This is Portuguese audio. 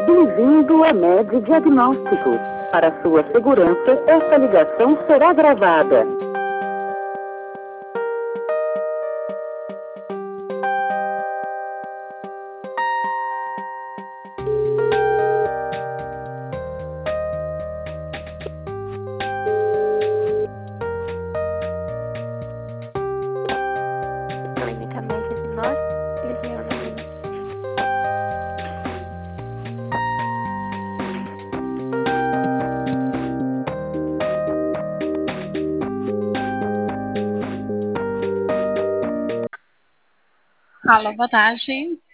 Bem-vindo a Med Diagnósticos. Para sua segurança, esta ligação será gravada. Clínica Med Diagnósticos, Liliana. Alô, boa tarde.